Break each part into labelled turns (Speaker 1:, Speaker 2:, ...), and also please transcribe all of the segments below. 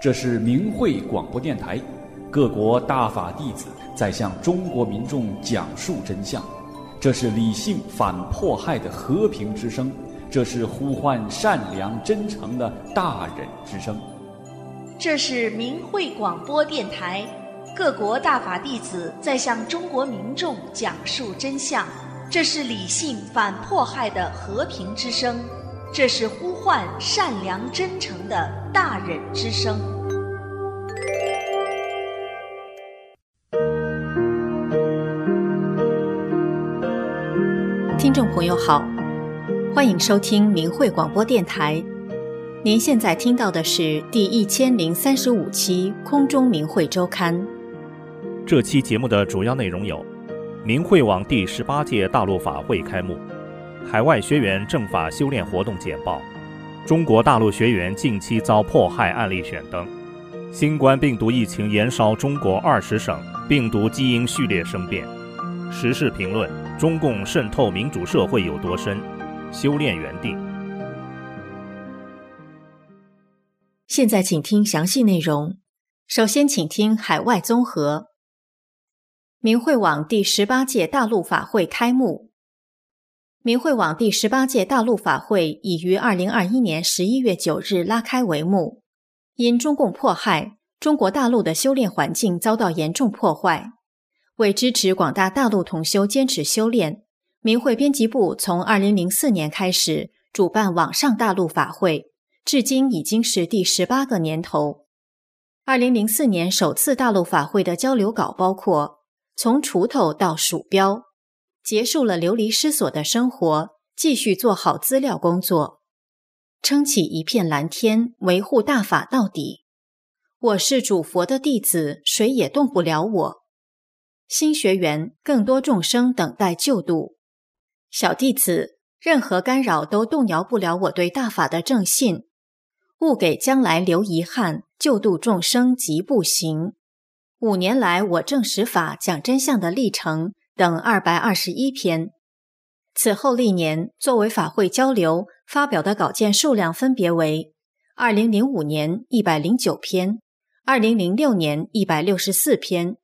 Speaker 1: 这是明慧广播电台，各国大法弟子在向中国民众讲述真相。这是理性反迫害的和平之声，这是呼唤善良真诚的大忍之声。
Speaker 2: 这是明慧广播电台，各国大法弟子在向中国民众讲述真相。这是理性反迫害的和平之声，这是呼唤善良真诚的大忍之声。
Speaker 3: 听众朋友好，欢迎收听明慧广播电台。您现在听到的是第1035期空中明慧周刊。
Speaker 4: 这期节目的主要内容有：明慧网第18届大陆法会开幕，海外学员正法修炼活动简报，中国大陆学员近期遭迫害案例选灯，新冠病毒疫情延烧中国20省，病毒基因序列生变，时事评论：中共渗透民主社会有多深？修炼原地。
Speaker 3: 现在请听详细内容。首先请听海外综合。明慧网第18届大陆法会开幕。明慧网第18届大陆法会已于2021年11月9日拉开帷幕。因中共迫害，中国大陆的修炼环境遭到严重破坏。为支持广大大陆同修坚持修炼，明慧编辑部从2004年开始主办网上大陆法会，至今已经是第18个年头。2004年首次大陆法会的交流稿包括从锄头到鼠标，结束了流离失所的生活，继续做好资料工作，撑起一片蓝天，维护大法到底。我是主佛的弟子，谁也动不了我。新学员，更多众生等待救度。小弟子，任何干扰都动摇不了我对大法的正信。勿给将来留遗憾，救度众生即不行。5年来我证实法讲真相的历程等221篇。此后历年作为法会交流发表的稿件数量分别为2005年109篇，2006年164篇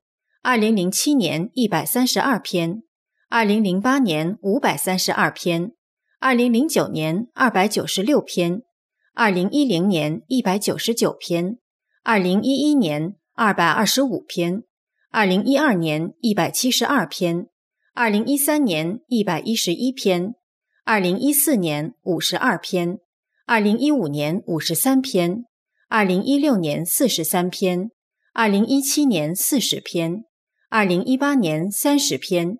Speaker 3: ，2007年132篇，2008年532篇，2009年296篇，2010年199篇，2011年225篇，2012年172篇，2013年111篇，2014年52篇，2015年53篇，2016年43篇，2017年40篇，2018年30篇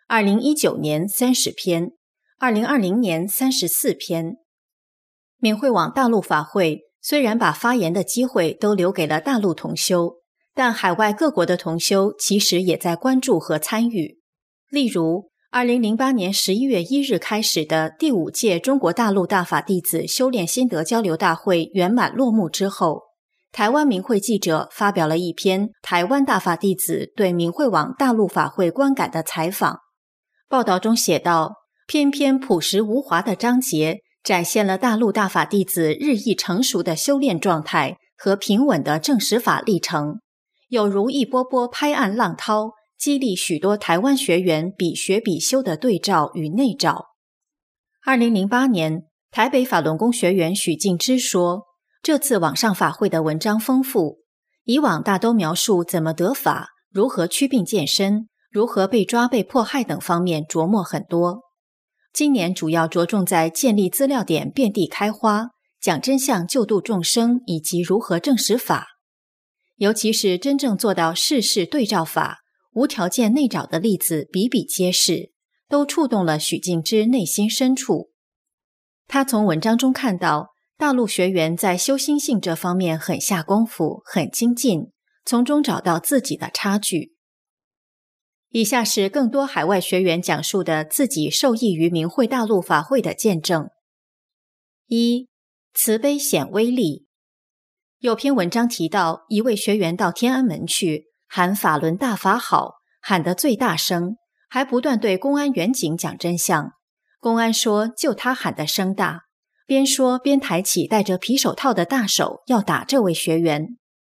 Speaker 3: ，2019年30篇，2020年34篇。明慧网大陆法会虽然把发言的机会都留给了大陆同修，但海外各国的同修其实也在关注和参与。例如2008年11月1日开始的第5届中国大陆大法弟子修炼心得交流大会圆满落幕之后，台湾明慧记者发表了一篇台湾大法弟子对明慧网大陆法会观感的采访。报道中写道，偏偏朴实无华的章节展现了大陆大法弟子日益成熟的修炼状态和平稳的证实法历程，有如一波波拍岸浪涛，激励许多台湾学员比学比修的对照与内照。2008年，台北法轮功学员许敬之说，这次网上法会的文章丰富，以往大都描述怎么得法，如何祛病健身，如何被抓被迫害等方面琢磨很多。今年主要着重在建立资料点遍地开花，讲真相救度众生以及如何证实法。尤其是真正做到事事对照法，无条件内找的例子比比皆是，都触动了许敬之内心深处。他从文章中看到，大陆学员在修心性这方面很下功夫，很精进，从中找到自己的差距。以下是更多海外学员讲述的自己受益于明慧大陆法会的见证。1. 慈悲显威力。有篇文章提到，一位学员到天安门去，喊法轮大法好，喊得最大声，还不断对公安员警讲真相。公安说就他喊得声大，边说边抬起戴着皮手套的大手要打这位学员。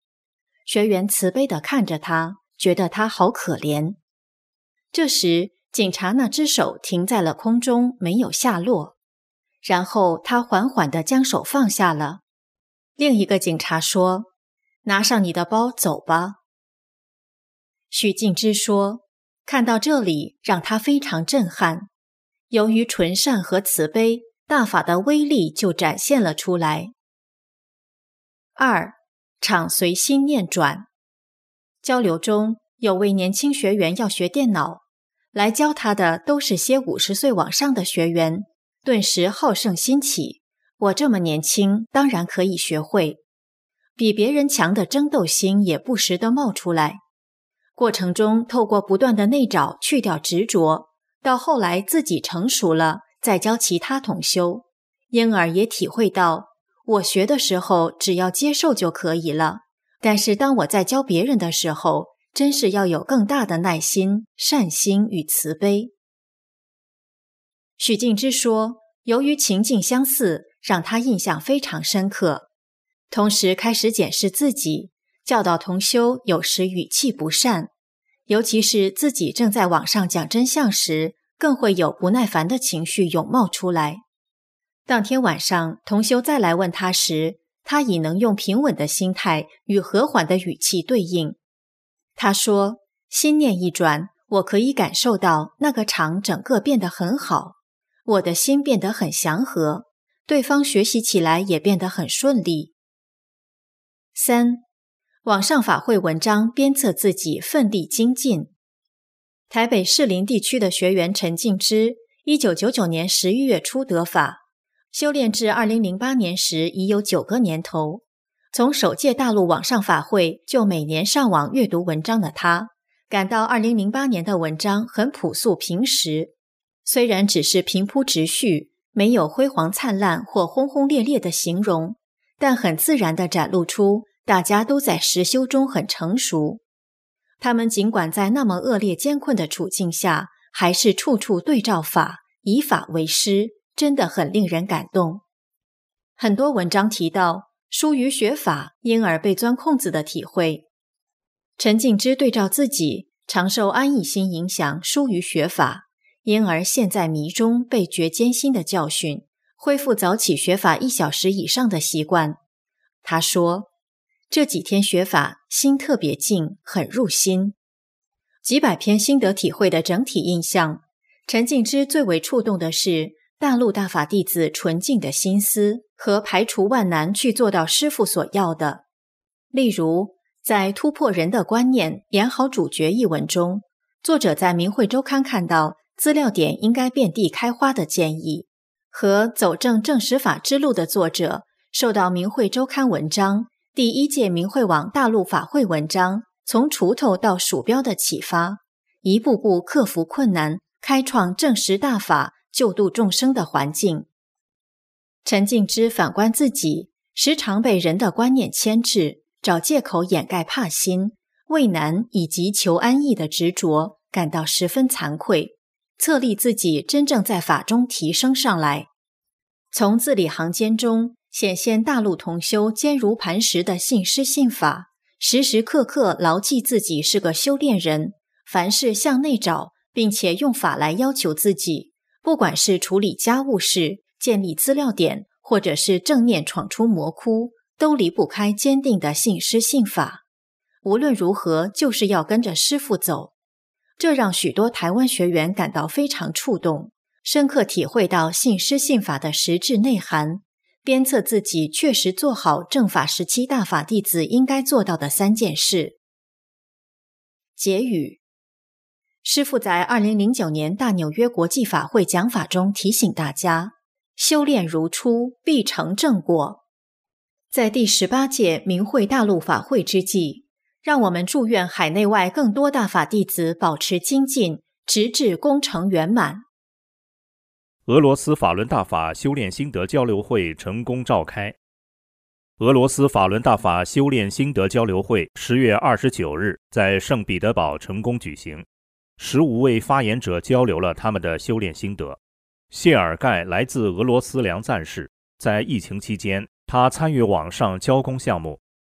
Speaker 3: 学员慈悲地看着他，觉得他好可怜。这时，警察那只手停在了空中，没有下落。然后他缓缓地将手放下了。另一个警察说：“拿上你的包，走吧。”许敬之说：“看到这里，让他非常震撼。由于纯善和慈悲，大法的威力就展现了出来。”2. 场随心念转。交流中，有位年轻学员要学电脑，来教他的都是些50岁往上的学员，顿时好胜心起，我这么年轻，当然可以学会。比别人强的争斗心也不时地冒出来。过程中，透过不断的内找，去掉执着，到后来自己成熟了，再教其他同修，因而也体会到，我学的时候只要接受就可以了，但是当我在教别人的时候，真是要有更大的耐心、善心与慈悲。许敬之说，由于情境相似，让他印象非常深刻，同时开始检视自己，教导同修有时语气不善，尤其是自己正在网上讲真相时，更会有不耐烦的情绪涌冒出来。当天晚上，同修再来问他时，他已能用平稳的心态与和缓的语气对应。他说，心念一转，我可以感受到那个场整个变得很好，我的心变得很祥和，对方学习起来也变得很顺利。3. 网上法会文章鞭策自己奋力精进。台北士林地区的学员陈敬之1999年11月初得法，修炼至2008年时已有9个年头。从首届大陆网上法会就每年上网阅读文章的他，感到2008年的文章很朴素平实，虽然只是平铺直叙，没有辉煌灿烂或轰轰烈烈的形容，但很自然地展露出大家都在实修中很成熟。他们尽管在那么恶劣艰困的处境下，还是处处对照法，以法为师，真的很令人感动。很多文章提到疏于学法，因而被钻空子的体会。陈敬之对照自己，常受安逸心影响，疏于学法，因而陷在迷中，被觉艰辛的教训，恢复早起学法1小时以上的习惯。他说，这几天学法，心特别静，很入心。几百篇心得体会的整体印象，陈敬之最为触动的是大陆大法弟子纯净的心思和排除万难去做到师父所要的。例如，在突破人的观念，演好主角一文中，作者在明慧周刊看到资料点应该遍地开花的建议，和走正正实法之路的作者受到明慧周刊文章第1届明慧网大陆法会文章从锄头到鼠标的启发，一步步克服困难，开创正实大法救度众生的环境。陈敬之反观自己，时常被人的观念牵制，找借口掩盖怕心、畏难以及求安逸的执着，感到十分惭愧，策立自己真正在法中提升上来。从字里行间中显现大陆同修坚如磐石的信师信法，时时刻刻牢记自己是个修炼人，凡事向内找，并且用法来要求自己，不管是处理家务事、建立资料点，或者是正念闯出魔窟，都离不开坚定的信师信法。无论如何，就是要跟着师父走。这让许多台湾学员感到非常触动，深刻体会到信师信法的实质内涵，鞭策自己确实做好正法17大法弟子应该做到的3件事。结语：师父在2009年大纽约国际法会讲法中提醒大家，修炼如初，必成正果。在第18届明慧大陆法会之际，让我们祝愿海内外更多大法弟子保持精进，直至功成圆满。
Speaker 4: 俄罗斯法轮大法修炼心得交流会成功召开。俄罗斯法轮大法修炼心得交流会10月29日在圣彼得堡成功举行，15位发言者交流了他们的修炼心得。谢尔盖来自俄罗斯梁赞士，在疫情期间，他参与网上教功项目，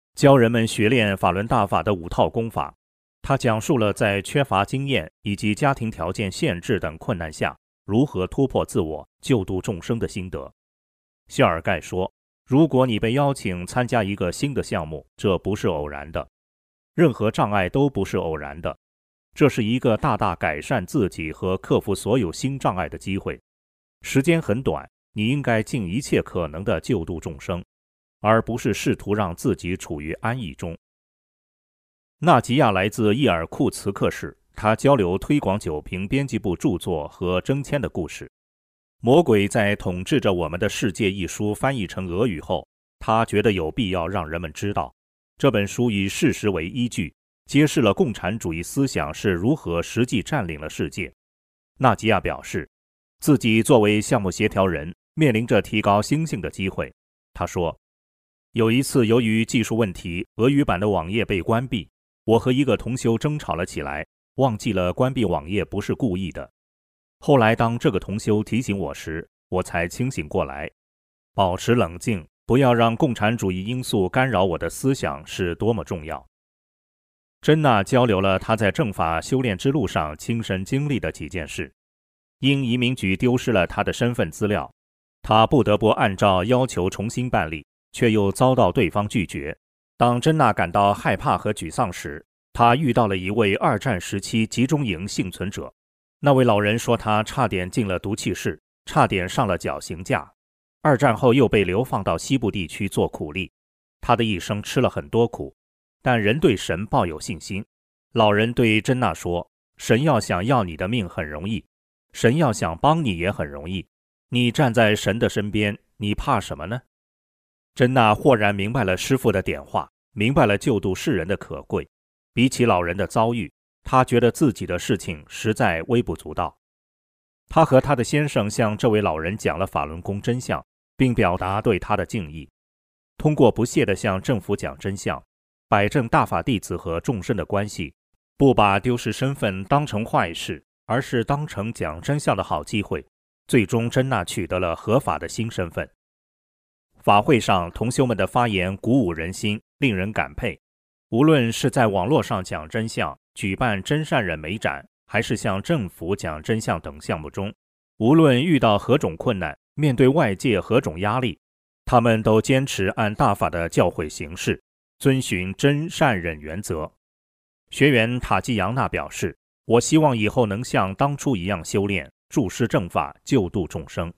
Speaker 4: 教人们学练法轮大法的5套功法。他讲述了在缺乏经验以及家庭条件限制等困难下，如何突破自我、救度众生的心得。谢尔盖说，如果你被邀请参加一个新的项目，这不是偶然的，任何障碍都不是偶然的，这是一个大大改善自己和克服所有新障碍的机会。时间很短，你应该尽一切可能地救度众生，而不是试图让自己处于安逸中。纳吉亚来自伊尔库茨克市，他交流推广酒瓶编辑部著作和征签的故事。《魔鬼在统治着我们的世界》一书翻译成俄语后，他觉得有必要让人们知道，这本书以事实为依据，揭示了共产主义思想是如何实际占领了世界。纳吉亚表示，自己作为项目协调人，面临着提高心性的机会。他说，有一次由于技术问题，俄语版的网页被关闭，我和一个同修争吵了起来，忘记了关闭网页不是故意的。后来当这个同修提醒我时，我才清醒过来。保持冷静，不要让共产主义因素干扰我的思想是多么重要。珍娜交流了她在正法修炼之路上亲身经历的几件事。因移民局丢失了她的身份资料，她不得不按照要求重新办理，却又遭到对方拒绝。当珍娜感到害怕和沮丧时，她遇到了一位2战时期集中营幸存者。那位老人说，他差点进了毒气室，差点上了绞刑架。2战后又被流放到西部地区做苦力，他的一生吃了很多苦，但人对神抱有信心。老人对珍娜说，神要想要你的命很容易，神要想帮你也很容易，你站在神的身边，你怕什么呢？珍娜豁然明白了师父的点化，明白了救度世人的可贵。比起老人的遭遇，她觉得自己的事情实在微不足道。她和她的先生向这位老人讲了法轮功真相，并表达对他的敬意。通过不懈地向政府讲真相，摆正大法弟子和众生的关系，不把丢失身份当成坏事，而是当成讲真相的好机会。最终珍娜取得了合法的新身份。法会上同修们的发言鼓舞人心，令人感佩。无论是在网络上讲真相，举办真善忍美展，还是向政府讲真相等项目中，无论遇到何种困难，面对外界何种压力，他们都坚持按大法的教诲行事，遵循真善忍原则。学员塔基扬娜表示，我希望以后能像当初一样修炼，注释正法，救度众生。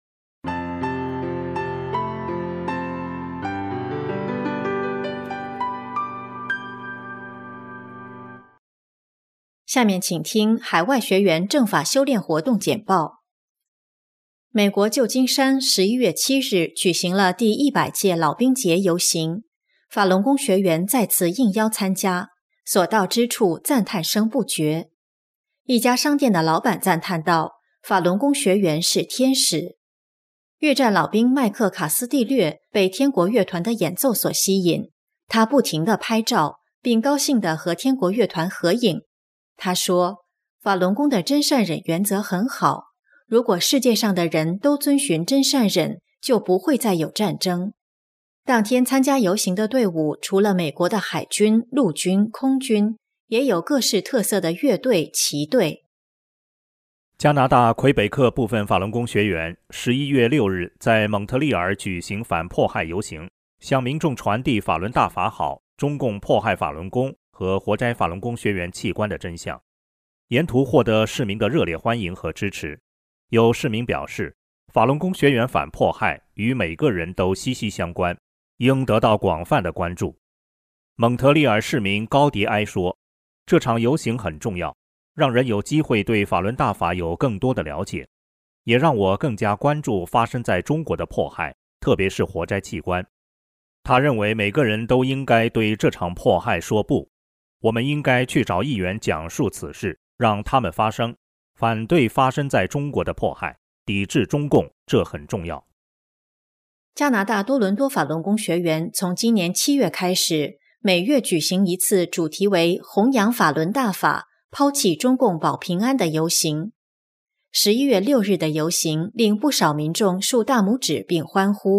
Speaker 3: 下面请听海外学员正法修炼活动简报。美国旧金山11月7日举行了第100届老兵节游行，法轮功学员再次应邀参加，所到之处赞叹声不绝。一家商店的老板赞叹道，法轮功学员是天使。越战老兵麦克卡斯蒂略被天国乐团的演奏所吸引，他不停地拍照，并高兴地和天国乐团合影。他说，法轮功的真善忍原则很好，如果世界上的人都遵循真善忍，就不会再有战争。当天参加游行的队伍除了美国的海军、陆军、空军，也有各式特色的乐队、旗队。
Speaker 4: 加拿大魁北克部分法轮功学员11月6日在蒙特利尔举行反迫害游行，向民众传递法轮大法好、中共迫害法轮功和活摘法轮功学员器官的真相，沿途获得市民的热烈欢迎和支持。有市民表示，法轮功学员反迫害与每个人都息息相关，应得到广泛的关注。蒙特利尔市民高迪埃说，这场游行很重要，让人有机会对法轮大法有更多的了解，也让我更加关注发生在中国的迫害，特别是活摘器官。他认为每个人都应该对这场迫害说不，我们应该去找议员讲述此事，让他们发声，反对发生在中国的迫害，抵制中共，这很重要。
Speaker 3: 加拿大多伦多法轮功学员从今年7月开始，每月举行一次主题为弘扬法轮大法，抛弃中共保平安的游行。11月6日的游行令不少民众竖大拇指并欢呼，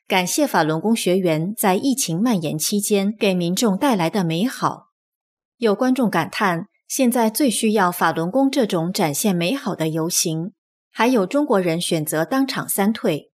Speaker 3: 感谢法轮功学员在疫情蔓延期间给民众带来的美好。有观众感叹，现在最需要法轮功这种展现美好的游行，还有中国人选择当场三退。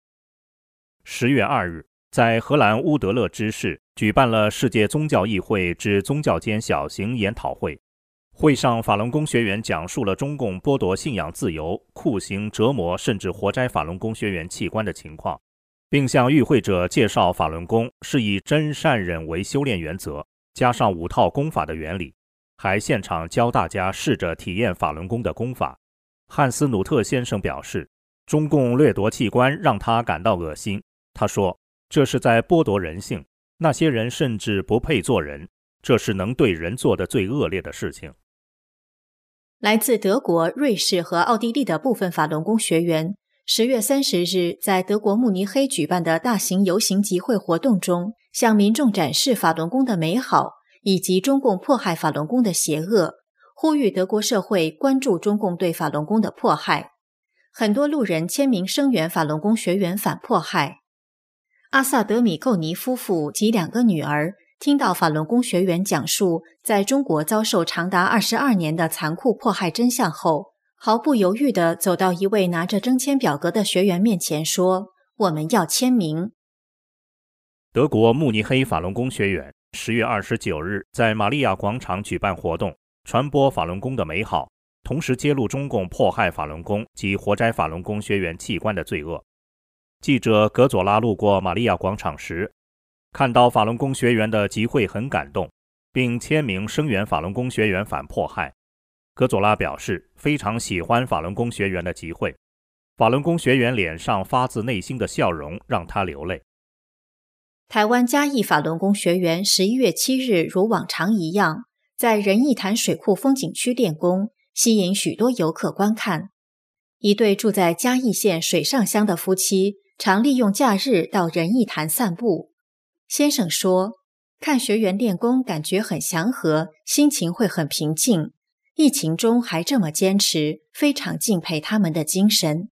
Speaker 4: 10月2日，在荷兰乌德勒支市举办了世界宗教议会之宗教间小型研讨会。会上，法轮功学员讲述了中共剥夺信仰自由、酷刑、折磨甚至活摘法轮功学员器官的情况，并向与会者介绍法轮功是以真善忍为修炼原则，加上5套功法的原理，还现场教大家试着体验法轮功的功法。汉斯·努特先生表示，中共掠夺器官让他感到恶心。他说，这是在剥夺人性，那些人甚至不配做人，这是能对人做的最恶劣的事情。
Speaker 3: 来自德国、瑞士和奥地利的部分法轮功学员10月30日在德国慕尼黑举办的大型游行集会活动中，向民众展示法轮功的美好以及中共迫害法轮功的邪恶，呼吁德国社会关注中共对法轮功的迫害。很多路人签名声援法轮功学员反迫害。阿萨德米寇尼夫妇及2个女儿听到法轮功学员讲述在中国遭受长达22年的残酷迫害真相后，毫不犹豫地走到一位拿着征签表格的学员面前说，我们要签名。
Speaker 4: 德国慕尼黑法轮功学员10月29日在玛利亚广场举办活动，传播法轮功的美好，同时揭露中共迫害法轮功及活摘法轮功学员器官的罪恶。记者格佐拉路过玛利亚广场时，看到法轮功学员的集会很感动，并签名声援法轮功学员反迫害。格佐拉表示非常喜欢法轮功学员的集会，法轮功学员脸上发自内心的笑容让他流泪。
Speaker 3: 台湾嘉义法轮功学员11月7日如往常一样，在仁义潭水库风景区练功，吸引许多游客观看。一对住在嘉义县水上乡的夫妻常利用假日到仁义潭散步。先生说，看学员练功感觉很祥和，心情会很平静，疫情中还这么坚持，非常敬佩他们的精神。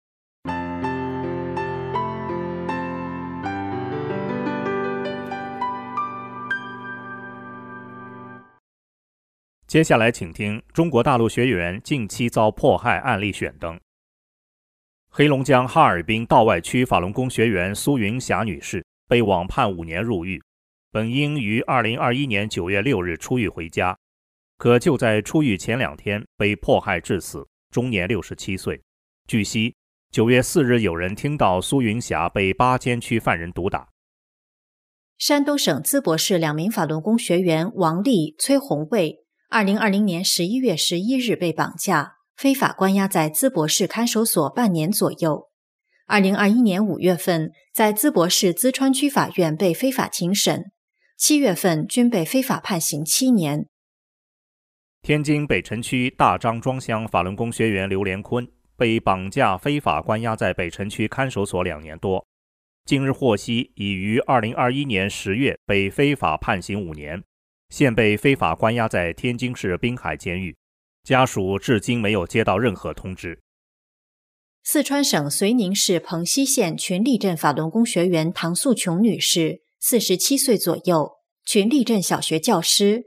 Speaker 4: 接下来请听中国大陆学员近期遭迫害案例选灯。黑龙江哈尔滨道外区法轮功学员苏云霞女士被网判5年入狱，本应于2021年9月6日出狱回家，可就在出狱前2天被迫害致死，终年67岁。据悉，9月4日有人听到苏云霞被8监区犯人毒打。
Speaker 3: 山东省淄博市2名法轮功学员王丽、崔红卫2020年11月11日被绑架，非法关押在淄博市看守所半年左右。2021年5月份，在淄博市淄川区法院被非法庭审，7月份均被非法判刑7年。
Speaker 4: 天津北辰区大张庄乡法轮功学员刘连坤被绑架非法关押在北辰区看守所2年多，近日获悉已于2021年10月被非法判刑5年，现被非法关押在天津市滨海监狱，家属至今没有接到任何通知。
Speaker 3: 四川省绥宁市蓬溪县群力镇法轮功学员唐素琼女士47岁左右，群力镇小学教师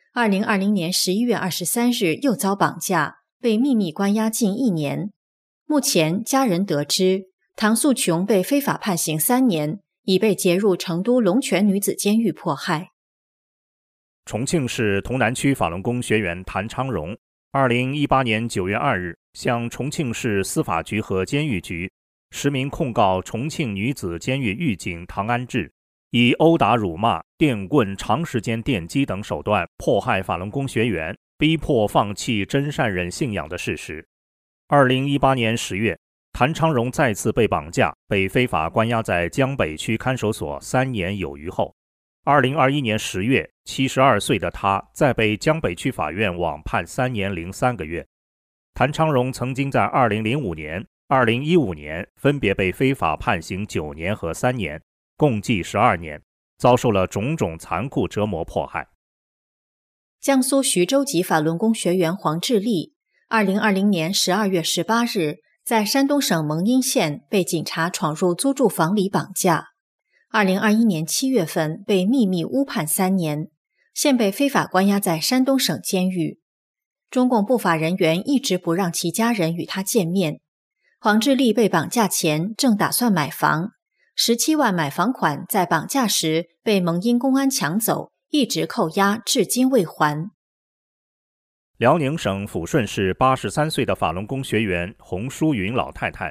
Speaker 3: ，2020年11月23日又遭绑架，被秘密关押近1年。目前家人得知，唐素琼被非法判刑3年，已被劫入成都龙泉女子监狱迫害。
Speaker 4: 重庆市潼南区法轮功学员谭昌荣2018年9月2日向重庆市司法局和监狱局实名控告重庆女子监狱狱警唐安志以殴打、辱骂、电棍、长时间电击等手段迫害法轮功学员，逼迫放弃真善忍信仰的事实。2018年10月，谭昌荣再次被绑架，被非法关押在江北区看守所3年有余后，2021年10月，72岁的他再被江北区法院网判3年零3个月。谭昌荣曾经在2005年、2015年分别被非法判刑9年和3年，共计12年，遭受了种种残酷折磨迫害。
Speaker 3: 江苏徐州籍法轮功学员黄志立2020年12月18日在山东省蒙阴县被警察闯入租住房里绑架。2021年7月份被秘密乌判3年，现被非法关押在山东省监狱。中共不法人员一直不让其家人与他见面。黄志立被绑架前正打算买房，17万买房款在绑架时被蒙阴公安抢走，一直扣押，至今未还。
Speaker 4: 辽宁省抚顺市83岁的法轮功学员洪淑云老太太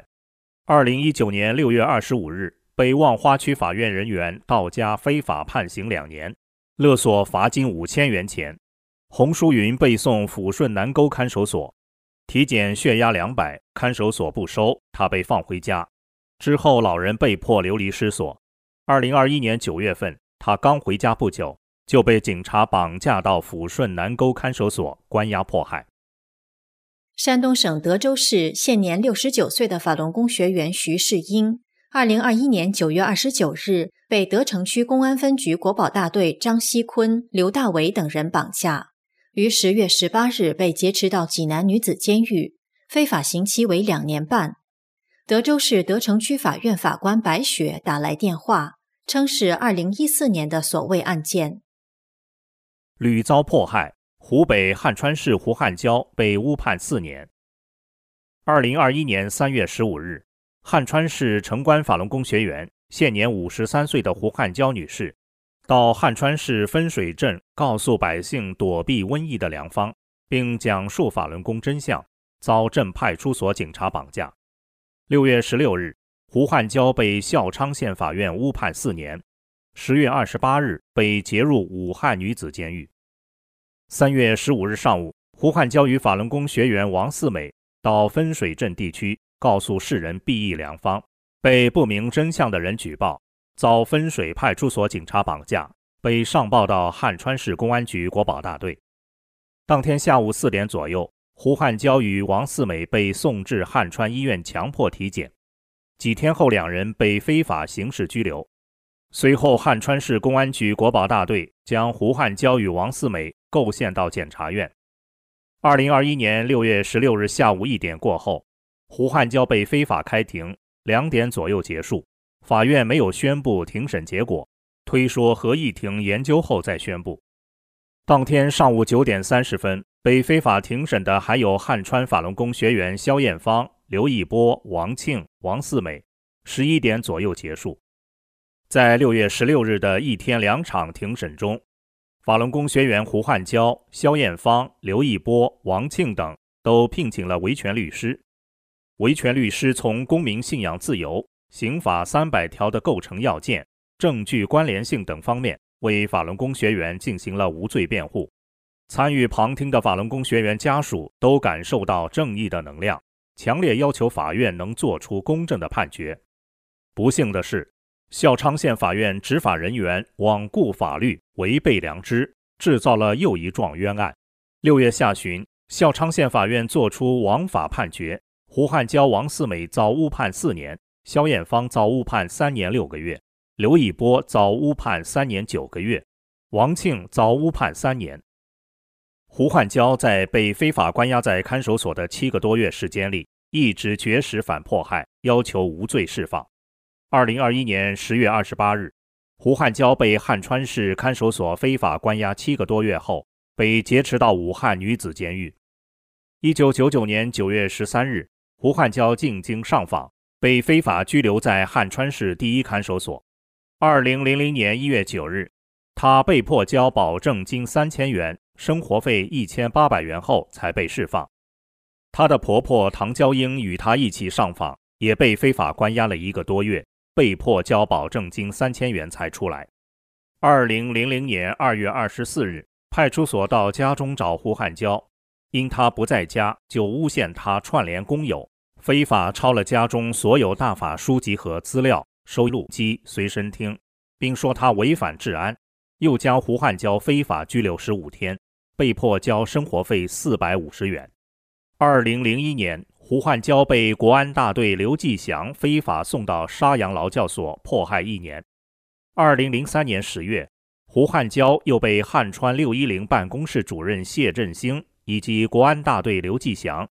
Speaker 4: ，2019年6月25日被望花区法院人员到家非法判刑2年，勒索罚金5000元钱。洪淑云被送抚顺南沟看守所，体检血压200，看守所不收，她被放回家。之后老人被迫流离失所。2021年9月份，她刚回家不久，就被警察绑架到抚顺南沟看守所关押迫害。
Speaker 3: 山东省德州市现年69岁的法轮功学员徐世英，2021年9月29日被德城区公安分局国保大队张锡坤、刘大伟等人绑架，于10月18日被劫持到济南女子监狱，非法刑期为2年半。德州市德城区法院法官白雪打来电话，称是2014年的所谓案件。
Speaker 4: 屡遭迫害，湖北汉川市胡汉椒被乌判4年。2021年3月15日，汉川市城关法轮功学员，现年53岁的胡汉椒女士，到汉川市分水镇告诉百姓躲避瘟疫的良方，并讲述法轮功真相，遭镇派出所警察绑架。6月16日，胡汉椒被孝昌县法院乌判4年。10月28日被劫入武汉女子监狱。3月15日上午，胡汉椒与法轮功学员王四美到分水镇地区告诉世人避疫良方，被不明真相的人举报，遭分水派出所警察绑架，被上报到汉川市公安局国保大队。当天下午4点左右，胡汉椒与王四美被送至汉川医院强迫体检，几天后两人被非法刑事拘留。随后汉川市公安局国保大队将胡汉椒与王四美构陷到检察院。2021年6月16日下午1点过后，胡汉椒被非法开庭，2点左右结束，法院没有宣布庭审结果，推说合议庭研究后再宣布。当天上午9点30分，被非法庭审的还有汉川法轮功学员肖艳芳、刘义波、王庆、王四美，11点左右结束。在6月16日的一天2场庭审中，法轮功学员胡汉椒、肖艳芳、刘义波、王庆等都聘请了维权律师。维权律师从公民信仰自由、刑法300条的构成要件、证据关联性等方面为法轮功学员进行了无罪辩护。参与旁听的法轮功学员家属都感受到正义的能量，强烈要求法院能做出公正的判决。不幸的是，孝昌县法院执法人员罔顾法律，违背良知，制造了又一桩冤案。6月下旬，孝昌县法院作出枉法判决，胡汉椒、王四美遭误判4年，肖艳芳遭误判3年6个月，刘义波遭误判3年9个月，王庆遭误判3年。胡汉椒在被非法关押在看守所的7个多月时间里，一直绝食反迫害，要求无罪释放。2021年10月28日，胡汉椒被汉川市看守所非法关押7个多月后，被劫持到武汉女子监狱。1999年9月13日，胡汉椒进京上访，被非法拘留在汉川市第一看守所。2000年1月9日，他被迫交保证金3000元、生活费1800元后才被释放。他的婆婆唐娇英与他一起上访，也被非法关押了1个多月，被迫交保证金3000元才出来。2000年2月24日，派出所到家中找胡汉椒，因他不在家，就诬陷他串联工友，非法抄了家中所有大法书籍和资料、收录机、随身听，并说他违反治安，又将胡汉椒非法拘留15天，被迫交生活费450元。2001年，胡汉椒被国安大队刘继祥非法送到沙洋劳教所迫害1年。2003年10月，胡汉椒又被汉川610办公室主任谢振兴以及国安大队刘继祥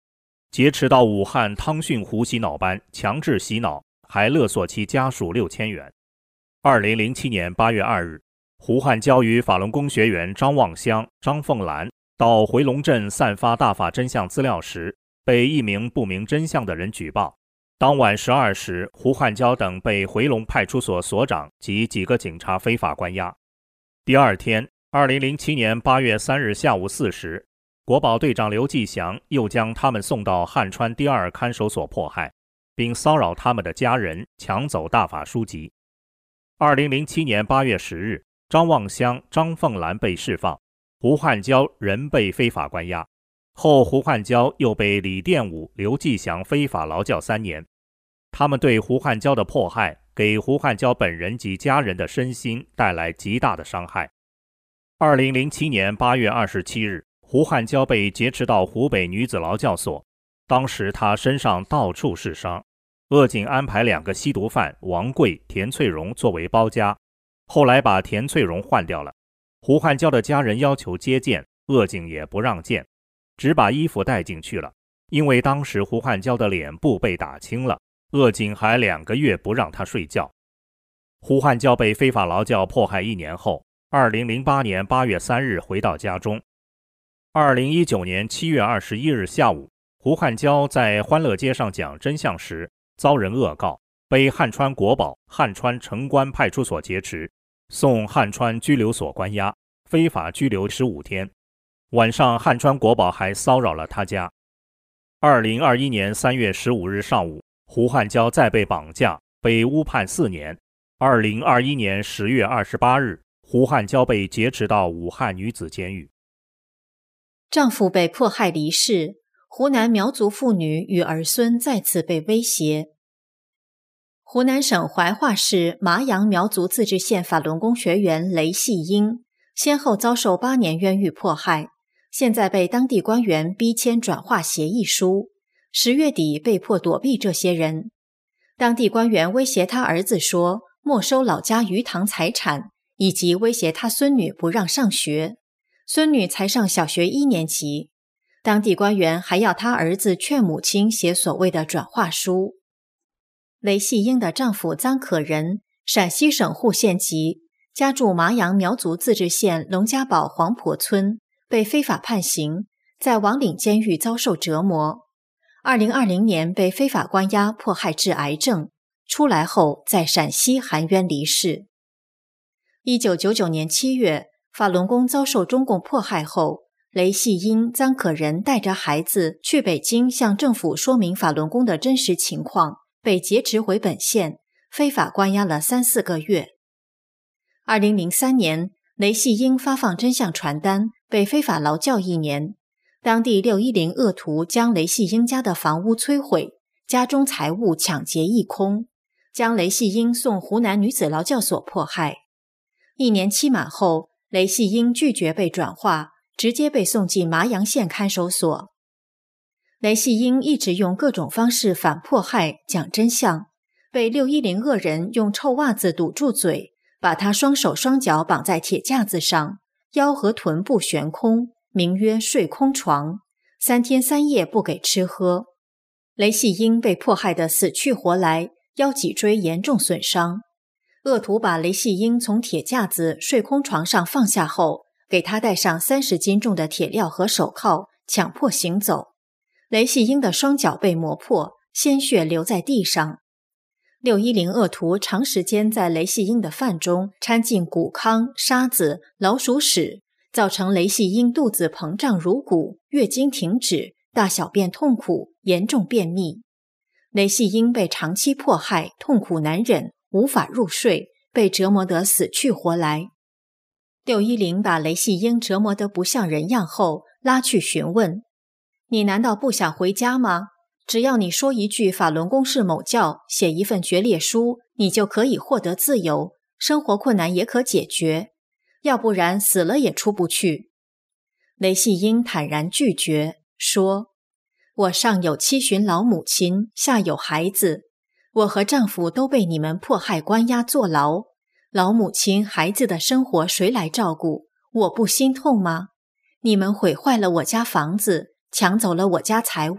Speaker 4: 劫持到武汉汤逊湖洗脑班，强制洗脑，还勒索其家属6000元。2007年8月2日，胡汉椒与法轮功学员张望香、张凤兰到回龙镇散发大法真相资料时，被一名不明真相的人举报。当晚12时，胡汉椒等被回龙派出所所长及几个警察非法关押。第二天，2007年8月3日下午4时，国保队长刘继祥又将他们送到汉川第2看守所迫害，并骚扰他们的家人，抢走大法书籍。2007年8月10日，张望香、张凤兰被释放，胡汉椒仍被非法关押。后胡汉椒又被李殿武、刘继祥非法劳教3年。他们对胡汉椒的迫害，给胡汉椒本人及家人的身心带来极大的伤害。2007年8月27日，胡汉椒被劫持到湖北女子劳教所，当时他身上到处是伤。鄂警安排2个吸毒犯王贵、田翠荣作为包夹，后来把田翠荣换掉了。胡汉椒的家人要求接见，鄂警也不让见，只把衣服带进去了。因为当时胡汉椒的脸部被打青了，鄂警还2个月不让他睡觉。胡汉椒被非法劳教迫害1年后，2008年8月3日回到家中。2019年7月21日下午，胡汉椒在欢乐街上讲真相时遭人恶告，被汉川国保、汉川城关派出所劫持，送汉川拘留所关押，非法拘留15天。晚上汉川国保还骚扰了他家。2021年3月15日上午，胡汉椒再被绑架，被误判4年。2021年10月28日，胡汉椒被劫持到武汉女子监狱。
Speaker 3: 丈夫被迫害离世，湖南苗族妇女与儿孙再次被威胁。湖南省怀化市麻阳苗族自治县法轮功学员雷细英，先后遭受8年冤狱迫害，现在被当地官员逼签转化协议书，10月底被迫躲避这些人。当地官员威胁他儿子说没收老家鱼塘财产，以及威胁他孙女不让上学，孙女才上小学1年级。当地官员还要他儿子劝母亲写所谓的转化书。雷细英的丈夫臧可仁，陕西省户县籍，家住麻阳苗族自治县龙家堡黄婆村，被非法判刑，在王岭监狱遭受折磨。2020年被非法关押迫害致癌症，出来后在陕西含冤离世。1999年7月，法轮功遭受中共迫害后，雷细英、臧可仁带着孩子去北京向政府说明法轮功的真实情况，被劫持回本县，非法关押了3-4个月。2003年，雷细英发放真相传单，被非法劳教1年。当地610恶徒将雷细英家的房屋摧毁，家中财物抢劫一空，将雷细英送湖南女子劳教所迫害。1年期满后，雷细英拒绝被转化，直接被送进麻阳县看守所。雷细英一直用各种方式反迫害、讲真相，被610恶人用臭袜子堵住嘴，把他双手双脚绑在铁架子上，腰和臀部悬空，名曰睡空床，3天3夜不给吃喝。雷细英被迫害得死去活来，腰脊椎严重损伤。恶徒把雷细英从铁架子睡空床上放下后，给他戴上30斤重的铁镣和手铐，强迫行走。雷细英的双脚被磨破，鲜血流在地上。610恶徒长时间在雷细英的饭中掺进谷糠、沙子、老鼠屎，造成雷细英肚子膨胀如鼓，月经停止，大小便痛苦，严重便秘。雷细英被长期迫害，痛苦难忍，无法入睡，被折磨得死去活来。610把雷细英折磨得不像人样后，拉去询问：你难道不想回家吗？只要你说一句法轮功是某教，写一份决裂书，你就可以获得自由，生活困难也可解决，要不然死了也出不去。雷细英坦然拒绝，说：我上有7旬老母亲，下有孩子，我和丈夫都被你们迫害关押坐牢，老母亲孩子的生活谁来照顾？我不心痛吗？你们毁坏了我家房子，抢走了我家财物，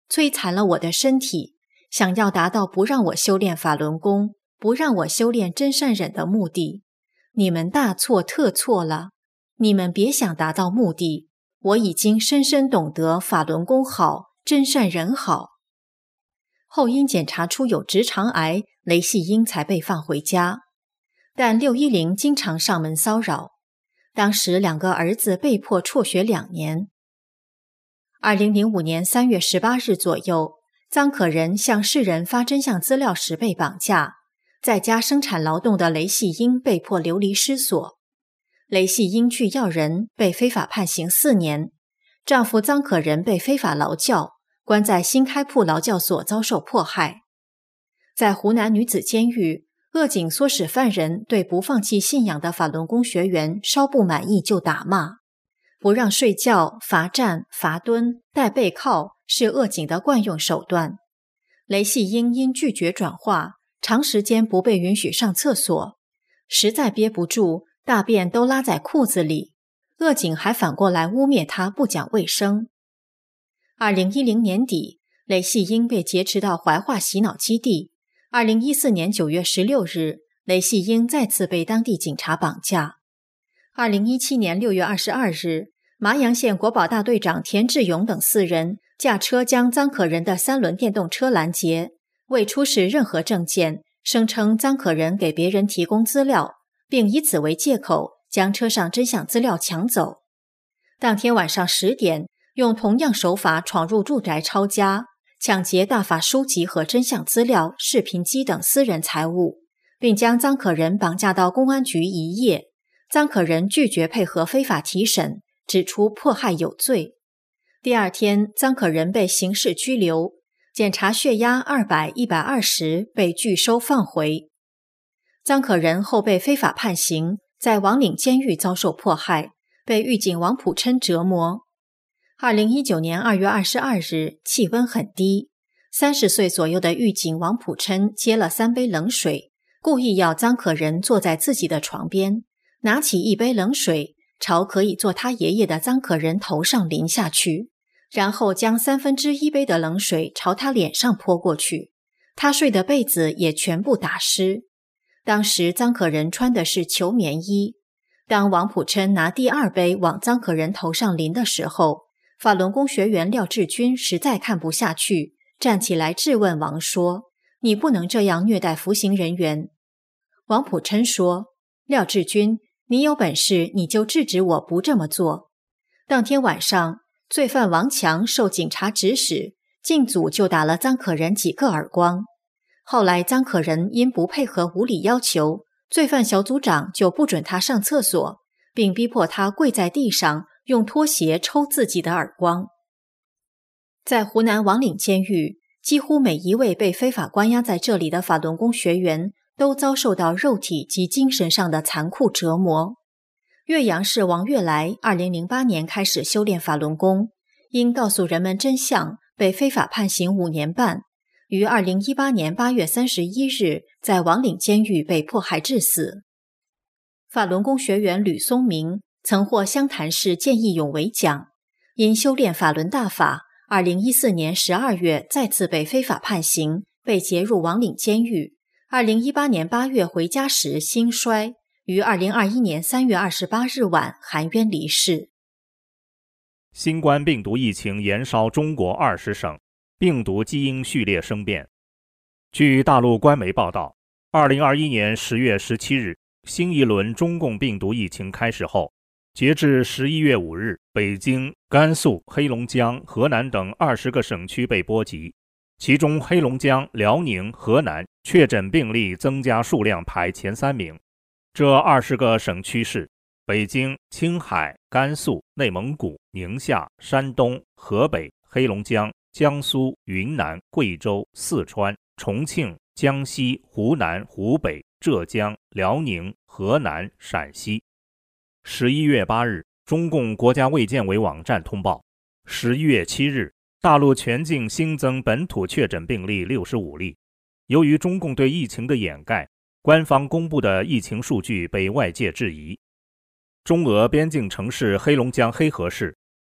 Speaker 3: 摧残了我的身体，想要达到不让我修炼法轮功，不让我修炼真善忍的目的。你们大错特错了，你们别想达到目的，我已经深深懂得法轮功好，真善忍好。后因检查出有直肠癌，雷细英才被放回家。但610经常上门骚扰，当时2个儿子被迫辍学2年。2005年3月18日左右，臧可人向世人发真相资料时被绑架，在家生产劳动的雷细英被迫流离失所。雷细英据要人被非法判刑4年，丈夫臧可人被非法劳教，关在新开铺劳教所遭受迫害。在湖南女子监狱，恶警唆使犯人对不放弃信仰的法轮功学员稍不满意就打骂，不让睡觉、罚站、罚蹲、带背靠是恶警的惯用手段。雷细英因拒绝转化，长时间不被允许上厕所，实在憋不住，大便都拉在裤子里，恶警还反过来污蔑他不讲卫生。2010年底，雷细英被劫持到怀化洗脑基地。2014年9月16日，雷细英再次被当地警察绑架。2017年6月22日，麻阳县国保大队长田志勇等4人驾车将臧可人的3轮电动车拦截，未出示任何证件，声称臧可人给别人提供资料，并以此为借口将车上真相资料抢走。当天晚上10点，用同样手法闯入住宅抄家，抢劫大法书籍和真相资料、视频机等私人财物，并将臧可人绑架到公安局一夜。臧可人拒绝配合非法提审，指出迫害有罪。第二天，臧可人被刑事拘留，检查血压200、120，被拒收放回。臧可人后被非法判刑，在王岭监狱遭受迫害，被狱警王普琛折磨。2019年2月22日，气温很低，30岁左右的狱警王普琛接了3杯冷水，故意要臧可人坐在自己的床边，拿起一杯冷水，朝可以做他爷爷的臧可人头上淋下去，然后将1/3杯的冷水朝他脸上泼过去，他睡的被子也全部打湿。当时臧可人穿的是裘棉衣。当王普琛拿第2杯往臧可人头上淋的时候，法轮功学员廖志军实在看不下去，站起来质问王说：“你不能这样虐待服刑人员。”王普琛说：“廖志军，你有本事你就制止我不这么做。”当天晚上，罪犯王强受警察指使，进组就打了臧可人几个耳光。后来臧可人因不配合无理要求，罪犯小组长就不准他上厕所，并逼迫他跪在地上用拖鞋抽自己的耳光。在湖南王岭监狱，几乎每一位被非法关押在这里的法轮功学员都遭受到肉体及精神上的残酷折磨。岳阳市王月来2008年开始修炼法轮功，因告诉人们真相，被非法判刑5年半，于2018年8月31日在王岭监狱被迫害致死。法轮功学员吕松明曾获湘潭市见义勇为奖，因修炼法轮大法，2014年12月再次被非法判刑，被劫入王岭监狱。2018年8月回家时心衰，于2021年3月28日晚含冤离世。
Speaker 4: 新冠病毒疫情延烧中国20省，病毒基因序列生变。据大陆官媒报道，2021年10月17日，新一轮中共病毒疫情开始后，截至11月5日，北京、甘肃、黑龙江、河南等20个省区被波及，其中黑龙江、辽宁、河南确诊病例增加数量排前3名。这20个省区是北京、青海、甘肃、内蒙古、宁夏、山东、河北、黑龙江、江苏、云南、贵州、四川、重庆、江西、湖南、湖北、浙江、辽宁、河南、陕西。11月8日，中共国家卫健委网站通报，11月7日，大陆全境新增本土确诊病例65例。由于中共对疫情的掩盖，官方公布的疫情数据被外界质疑。中俄边境城市黑龙江黑河市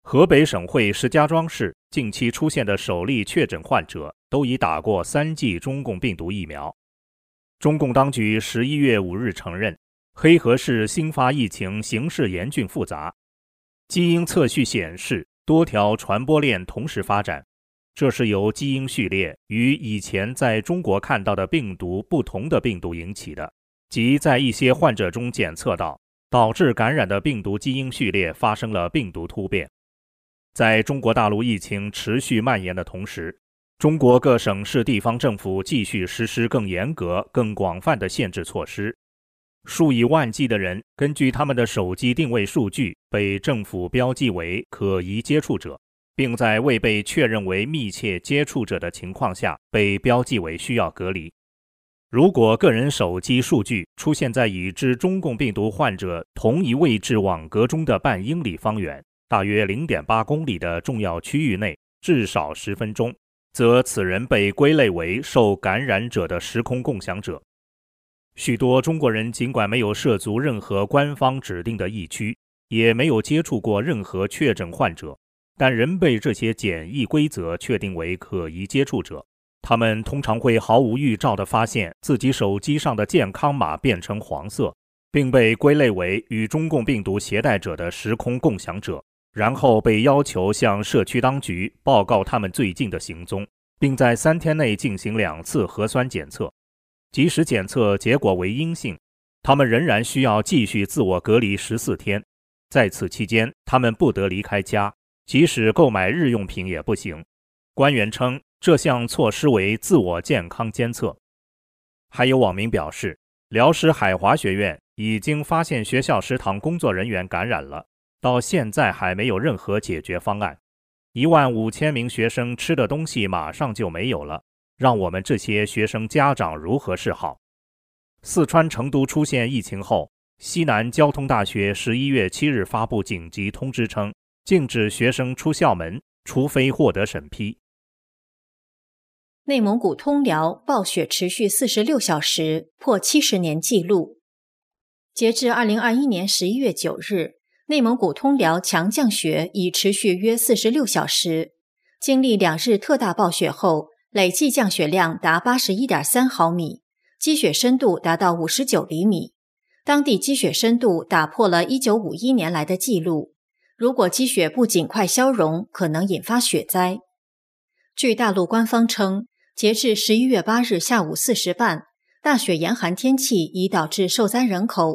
Speaker 4: 河北省会石家庄市近期出现的首例确诊患者都已打过3剂中共病毒疫苗。中共当局11月5日承认，黑河市新发疫情形势严峻复杂，基因测序显示多条传播链同时发展，这是由基因序列与以前在中国看到的病毒不同的病毒引起的，即在一些患者中检测到导致感染的病毒基因序列发生了病毒突变。在中国大陆疫情持续蔓延的同时，中国各省市地方政府继续实施更严格、更广泛的限制措施。数以万计的人根据他们的手机定位数据被政府标记为可疑接触者，并在未被确认为密切接触者的情况下被标记为需要隔离。如果个人手机数据出现在已知中共病毒患者同一位置网格中的半英里方圆，大约 0.8 公里的重要区域内至少10分钟，则此人被归类为受感染者的时空共享者。许多中国人尽管没有涉足任何官方指定的疫区，也没有接触过任何确诊患者，但仍被这些检疫规则确定为可疑接触者。他们通常会毫无预兆地发现自己手机上的健康码变成黄色，并被归类为与中共病毒携带者的时空共享者，然后被要求向社区当局报告他们最近的行踪，并在3天内进行2次核酸检测。即使检测结果为阴性，他们仍然需要继续自我隔离14天。在此期间，他们不得离开家，即使购买日用品也不行。官员称这项措施为自我健康监测。还有网民表示，辽师海华学院已经发现学校食堂工作人员感染了，到现在还没有任何解决方案。15000名学生吃的东西马上就没有了，让我们这些学生家长如何是好？四川成都出现疫情后，西南交通大学11月7日发布紧急通知称，禁止学生出校门，除非获得审批。
Speaker 3: 内蒙古通辽暴雪持续46小时，破70年纪录。截至2021年11月9日，内蒙古通辽强降雪已持续约46小时，经历2日特大暴雪后，累计降雪量达 81.3 毫米，积雪深度达到59厘米。当地积雪深度打破了1951年来的纪录。如果积雪不尽快消融，可能引发雪灾。据大陆官方称，截至11月8日下午4时半，大雪严寒天气已导致受灾人口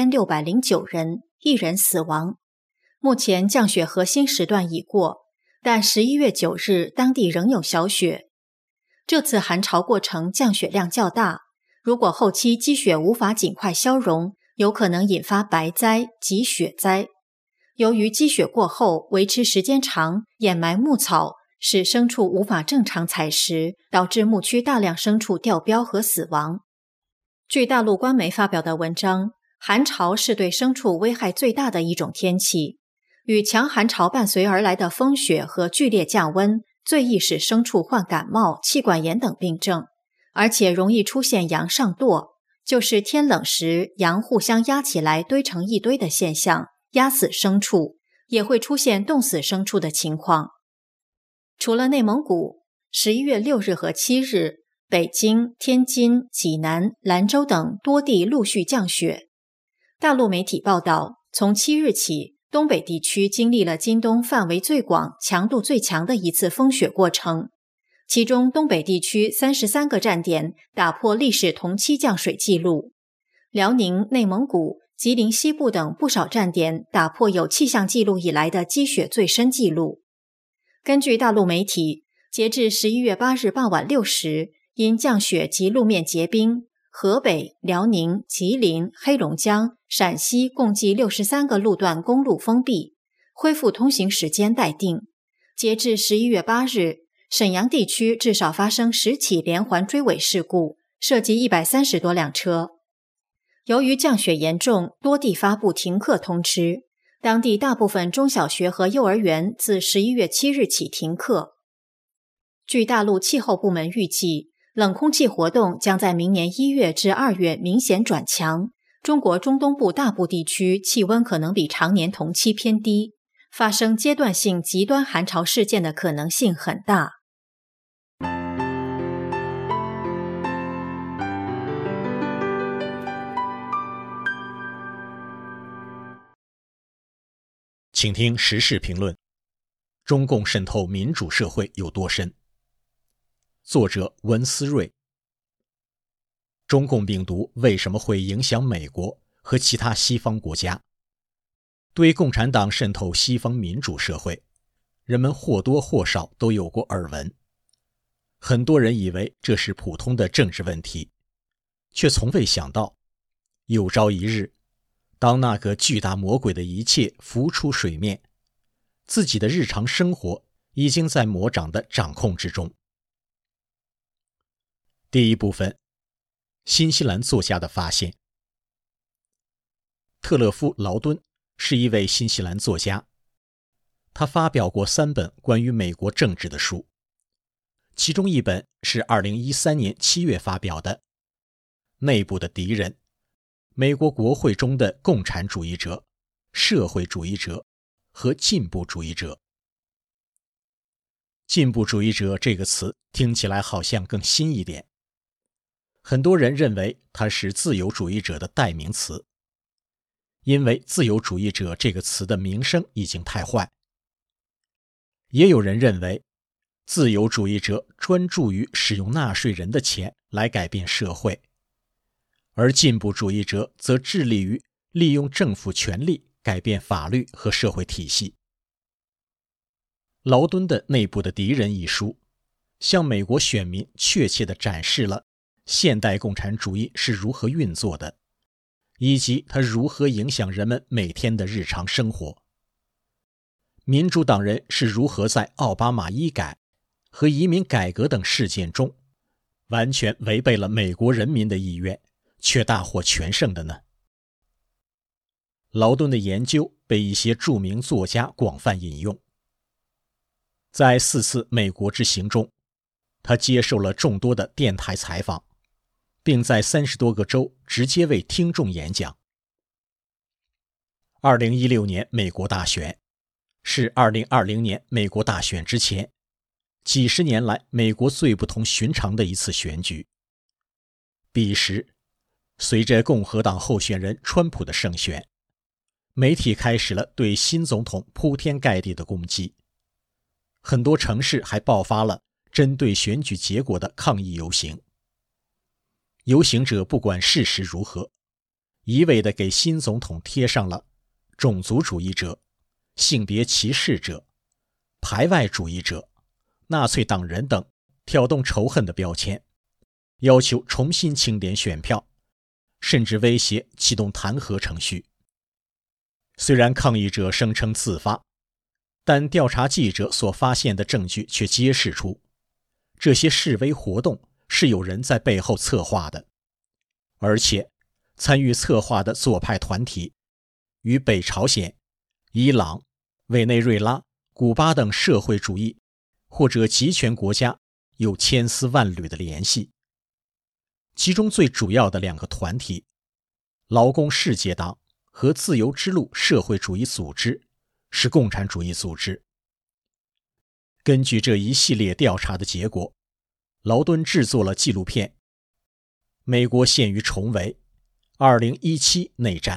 Speaker 3: 5609人，1人死亡。目前降雪核心时段已过，但11月9日当地仍有小雪。这次寒潮过程降雪量较大，如果后期积雪无法尽快消融，有可能引发白灾及雪灾。由于积雪过后维持时间长，掩埋牧草，使牲畜无法正常采食，导致牧区大量牲畜掉膘和死亡。据大陆官媒发表的文章，寒潮是对牲畜危害最大的一种天气，与强寒潮伴随而来的风雪和剧烈降温，最易使牲畜患感冒、气管炎等病症，而且容易出现羊上垛，就是天冷时羊互相压起来堆成一堆的现象，压死牲畜，也会出现冻死牲畜的情况。除了内蒙古，11月6日和7日，北京、天津、济南、兰州等多地陆续降雪。大陆媒体报道，从7日起，东北地区经历了今冬范围最广、强度最强的一次风雪过程，其中东北地区33个站点打破历史同期降水记录，辽宁、内蒙古、吉林西部等不少站点打破有气象记录以来的积雪最深记录。根据大陆媒体，截至11月8日傍晚6时，因降雪及路面结冰，河北、辽宁、吉林、黑龙江、陕西共计63个路段公路封闭，恢复通行时间待定。截至11月8日，沈阳地区至少发生10起连环追尾事故，涉及130多辆车。由于降雪严重，多地发布停课通知，当地大部分中小学和幼儿园自11月7日起停课。据大陆气候部门预计，冷空气活动将在明年1月至2月明显转强，中国中东部大部地区气温可能比常年同期偏低， 发生阶段性极端寒潮事件的可能性很大。
Speaker 5: 请听时事评论：中共渗透民主社会有多深？作者文思睿。中共病毒为什么会影响美国和其他西方国家？对共产党渗透西方民主社会，人们或多或少都有过耳闻。很多人以为这是普通的政治问题，却从未想到，有朝一日，当那个巨大魔鬼的一切浮出水面，自己的日常生活已经在魔掌的掌控之中。第一部分，新西兰作家的发现。特勒夫·劳敦是一位新西兰作家，他发表过3本关于美国政治的书，其中一本是2013年7月发表的《内部的敌人：美国国会中的共产主义者、社会主义者和进步主义者》。进步主义者这个词听起来好像更新一点，很多人认为它是自由主义者的代名词，因为自由主义者这个词的名声已经太坏。也有人认为，自由主义者专注于使用纳税人的钱来改变社会，而进步主义者则致力于利用政府权力改变法律和社会体系。劳敦的《内部的敌人》一书，向美国选民确切地展示了现代共产主义是如何运作的，以及它如何影响人们每天的日常生活。民主党人是如何在奥巴马医改和移民改革等事件中，完全违背了美国人民的意愿，却大获全胜的呢？劳敦的研究被一些著名作家广泛引用。在4次美国之行中，他接受了众多的电台采访，并在30多个州直接为听众演讲。2016年美国大选是2020年美国大选之前几十年来美国最不同寻常的一次选举。彼时，随着共和党候选人川普的胜选，媒体开始了对新总统铺天盖地的攻击，很多城市还爆发了针对选举结果的抗议游行。游行者不管事实如何，一味地给新总统贴上了种族主义者、性别歧视者、排外主义者、纳粹党人等挑动仇恨的标签，要求重新清点选票，甚至威胁启动弹劾程序。虽然抗议者声称自发，但调查记者所发现的证据却揭示出，这些示威活动是有人在背后策划的，而且参与策划的左派团体与北朝鲜、伊朗、委内瑞拉、古巴等社会主义或者极权国家有千丝万缕的联系。其中最主要的2个团体，劳工世界党和自由之路社会主义组织，是共产主义组织。根据这一系列调查的结果，劳敦制作了纪录片《美国陷于重围：2017内战》。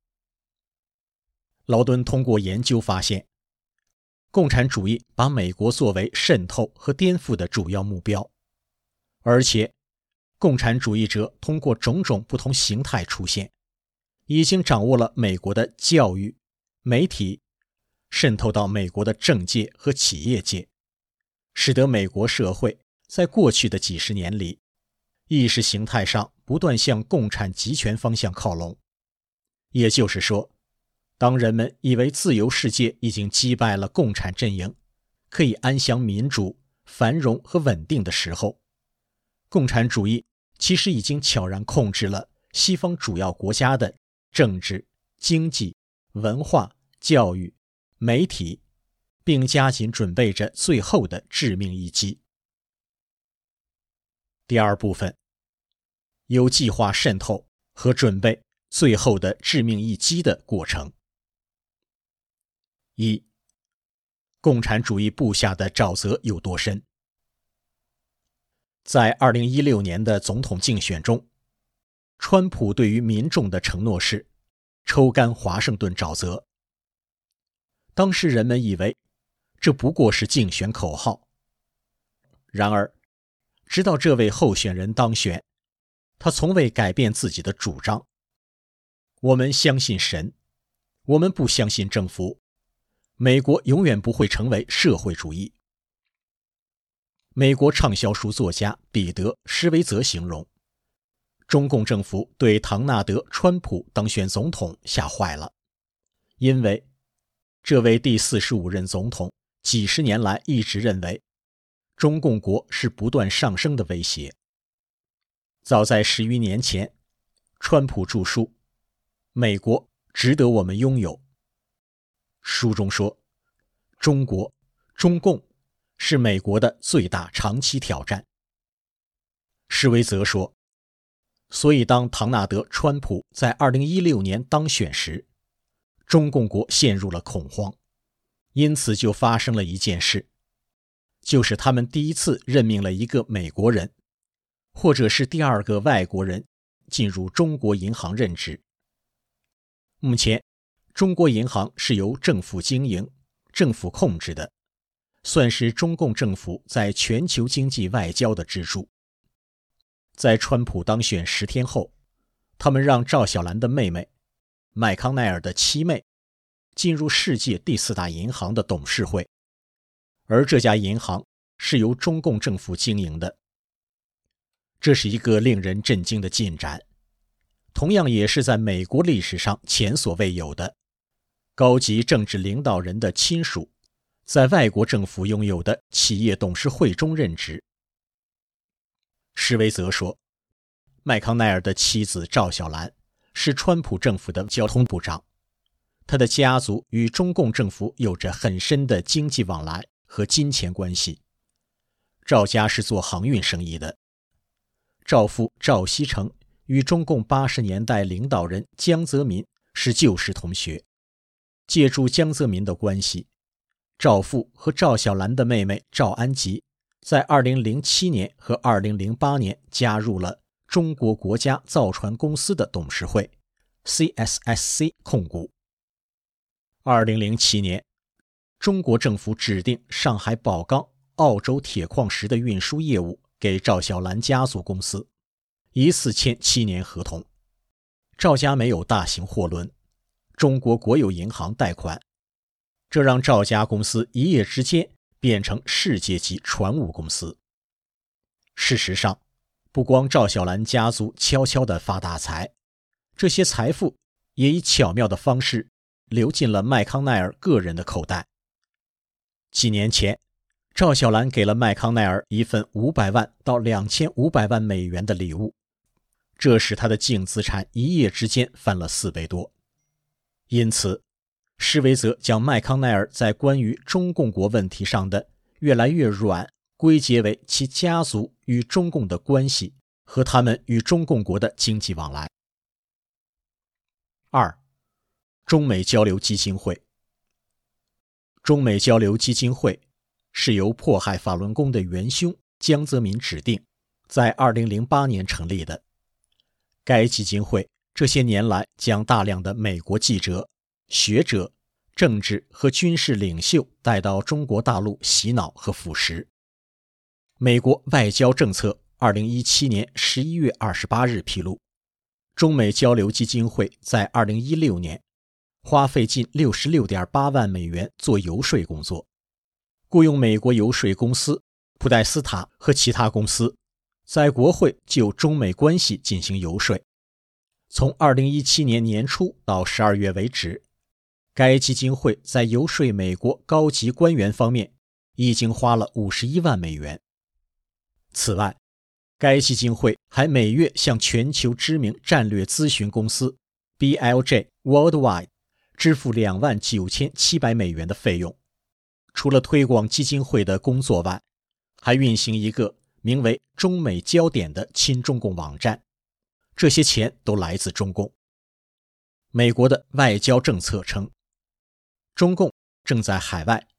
Speaker 5: 劳敦通过研究发现，共产主义把美国作为渗透和颠覆的主要目标，而且共产主义者通过种种不同形态出现，已经掌握了美国的教育、媒体，渗透到美国的政界和企业界，使得美国社会在过去的几十年里，意识形态上不断向共产集权方向靠拢。也就是说，当人们以为自由世界已经击败了共产阵营，可以安享民主、繁荣和稳定的时候，共产主义其实已经悄然控制了西方主要国家的政治、经济、文化、教育、媒体，并加紧准备着最后的致命一击。第2部分，有计划渗透和准备最后的致命一击的过程。1. 共产主义部下的沼泽有多深。在2016年的总统竞选中，川普对于民众的承诺是抽干华盛顿沼泽。当时人们以为这不过是竞选口号，然而直到这位候选人当选，他从未改变自己的主张。我们相信神，我们不相信政府，美国永远不会成为社会主义。美国畅销书作家彼得·施维泽形容，中共政府对唐纳德·川普当选总统吓坏了，因为这位第45任总统几十年来一直认为中共国是不断上升的威胁。早在10余年前，川普著书《美国值得我们拥有》书中说，中共是美国的最大长期挑战。施维泽说，所以当唐纳德·川普在2016年当选时，中共国陷入了恐慌，因此就发生了一件事，就是他们第一次任命了一个美国人，或者是第二个外国人进入中国银行任职。目前，中国银行是由政府经营、政府控制的，算是中共政府在全球经济外交的支柱。在川普当选10天后，他们让赵小兰的妹妹麦康奈尔的七妹进入世界第4大银行的董事会，而这家银行是由中共政府经营的。这是一个令人震惊的进展，同样也是在美国历史上前所未有的，高级政治领导人的亲属在外国政府拥有的企业董事会中任职。施维泽说，麦康奈尔的妻子赵小兰是川普政府的交通部长，他的家族与中共政府有着很深的经济往来和金钱关系。赵家是做航运生意的，赵父赵锡成与中共80年代领导人江泽民是旧时同学，借助江泽民的关系，赵父和赵小兰的妹妹赵安吉在2007年和2008年加入了中国国家造船公司的董事会 CSSC 控股。2007年，中国政府指定上海宝钢澳洲铁矿石的运输业务给赵小兰家族公司，一次签7年合同。赵家没有大型货轮，中国国有银行贷款，这让赵家公司一夜之间变成世界级船务公司。事实上，不光赵小兰家族悄悄地发大财，这些财富也以巧妙的方式流进了麦康奈尔个人的口袋。几年前，赵小兰给了麦康奈尔一份500万到2500万美元的礼物，这使他的净资产一夜之间翻了4倍多。因此，施维泽将麦康奈尔在关于中共国问题上的越来越软归结为其家族与中共的关系和他们与中共国的经济往来。2. 中美交流基金会。中美交流基金会是由迫害法轮功的元凶江泽民指定，在2008年成立的。该基金会这些年来将大量的美国记者、学者、政治和军事领袖带到中国大陆洗脑和腐蚀。美国外交政策2017年11月28日披露，中美交流基金会在2016年花费近 66.8 万美元做游说工作，雇佣美国游说公司普代斯塔和其他公司在国会就中美关系进行游说。从2017年年初到12月为止，该基金会在游说美国高级官员方面已经花了51万美元。此外，该基金会还每月向全球知名战略咨询公司 BLJ Worldwide 支付29700美元的费用。除了推广基金会的工作外，还运行一个名为中美焦点的亲中共网站，这些钱都来自中共。美国的外交政策称，中共正在海外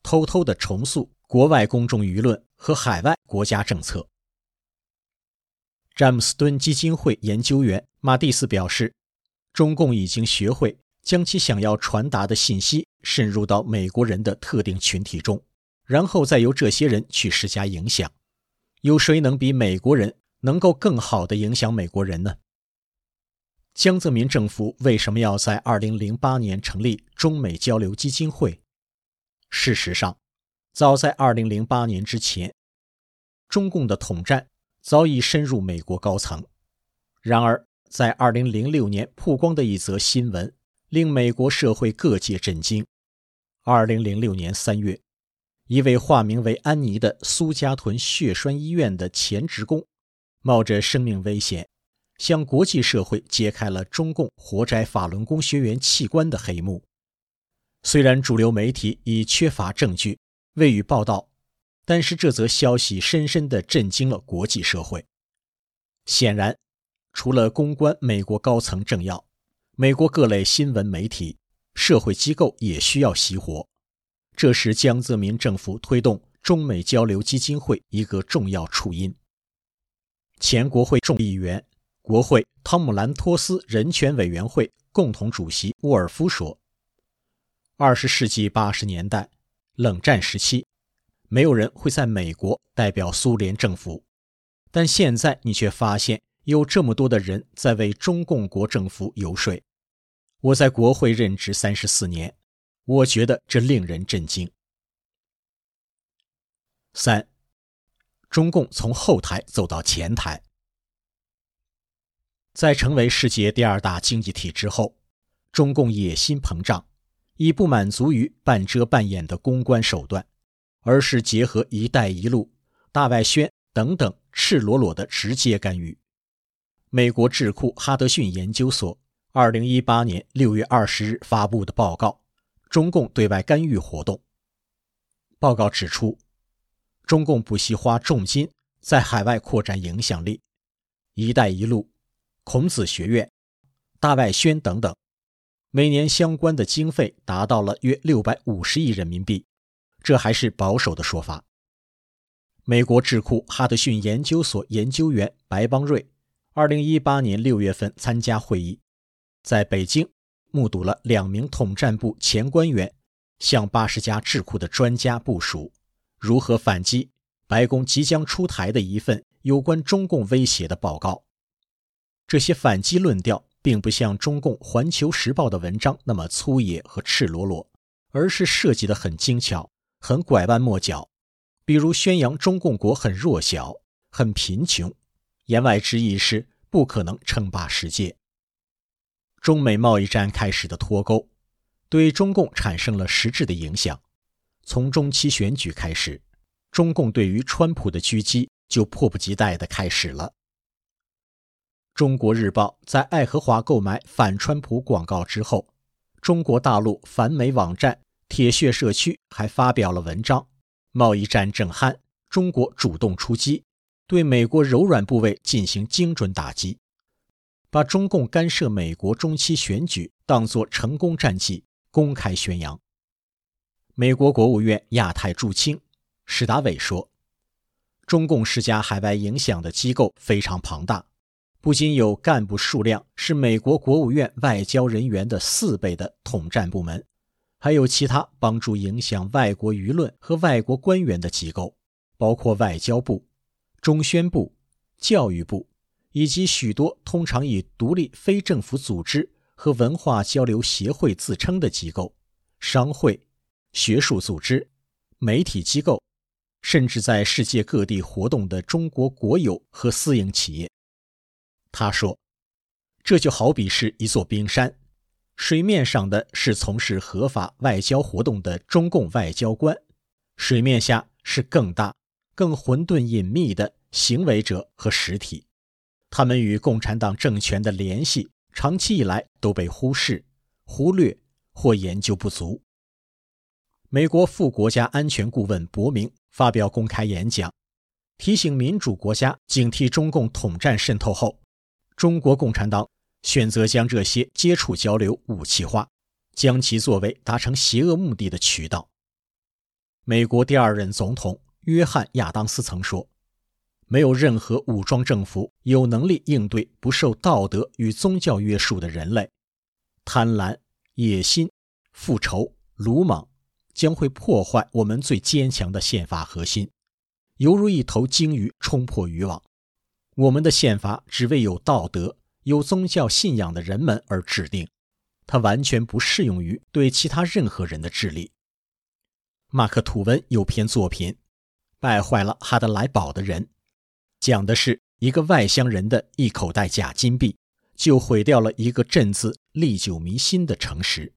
Speaker 5: 偷偷地重塑国外公众舆论和海外国家政策。詹姆斯敦基金会研究员马蒂斯表示，中共已经学会将其想要传达的信息渗入到美国人的特定群体中，然后再由这些人去施加影响。有谁能比美国人能够更好地影响美国人呢？江泽民政府为什么要在2008年成立中美交流基金会？事实上，早在2008年之前，中共的统战早已深入美国高层。然而，在2006年曝光的一则新闻令美国社会各界震惊。2006年3月，一位化名为安妮的苏家屯血栓医院的前职工，冒着生命危险，向国际社会揭开了中共活摘法轮功学员器官的黑幕。虽然主流媒体已缺乏证据，未予报道，但是这则消息深深地震惊了国际社会。显然，除了公关美国高层政要，美国各类新闻媒体、社会机构也需要熄火。这是江泽民政府推动中美交流基金会一个重要触因。前国会众议员、国会汤姆兰托斯人权委员会共同主席沃尔夫说，20世纪80年代，冷战时期，没有人会在美国代表苏联政府，但现在你却发现有这么多的人在为中共国政府游说。我在国会任职34年，我觉得这令人震惊。3. 中共从后台走到前台。在成为世界第2大经济体之后，中共野心膨胀，已不满足于半遮半掩的公关手段，而是结合“一带一路”、大外宣等等赤裸裸的直接干预。美国智库哈德逊研究所2018年6月20日发布的报告《中共对外干预活动》。报告指出，中共不惜花重金在海外扩展影响力，“一带一路”、孔子学院、大外宣等等，每年相关的经费达到了约650亿人民币，这还是保守的说法。美国智库哈德逊研究所研究员白邦瑞2018年6月份参加会议，在北京目睹了2名统战部前官员向80家智库的专家部署如何反击白宫即将出台的一份有关中共威胁的报告。这些反击论调并不像中共《环球时报》的文章那么粗野和赤裸裸，而是设计得很精巧，很拐弯抹角。比如宣扬中共国很弱小、很贫穷，言外之意是不可能称霸世界。中美贸易战开始的脱钩，对中共产生了实质的影响。从中期选举开始，中共对于川普的狙击就迫不及待地开始了。中国日报在爱荷华购买反川普广告之后，中国大陆反美网站铁血社区还发表了文章，贸易战正酣，中国主动出击，对美国柔软部位进行精准打击，把中共干涉美国中期选举当作成功战绩公开宣扬。美国国务院亚太驻青史达伟说，中共施加海外影响的机构非常庞大，不仅有干部数量是美国国务院外交人员的4倍的统战部门，还有其他帮助影响外国舆论和外国官员的机构，包括外交部、中宣部、教育部，以及许多通常以独立非政府组织和文化交流协会自称的机构、商会、学术组织、媒体机构，甚至在世界各地活动的中国国有和私营企业。他说，这就好比是一座冰山，水面上的是从事合法外交活动的中共外交官，水面下是更大、更混沌隐秘的行为者和实体，他们与共产党政权的联系长期以来都被忽视、忽略或研究不足。美国副国家安全顾问伯明发表公开演讲，提醒民主国家警惕中共统战渗透后，中国共产党选择将这些接触交流武器化，将其作为达成邪恶目的的渠道。 美国第2任总统约翰·亚当斯曾说，没有任何武装政府有能力应对不受道德与宗教约束的人类。贪婪、野心、复仇、鲁莽将会破坏我们最坚强的宪法核心，犹如一头鲸鱼冲破渔网。我们的宪法只为有道德、有宗教信仰的人们而制定，它完全不适用于对其他任何人的治理。马克·吐温有篇作品《败坏了哈德莱堡的人》，讲的是一个外乡人的一口袋假金币就毁掉了一个镇子历久弥新的诚实。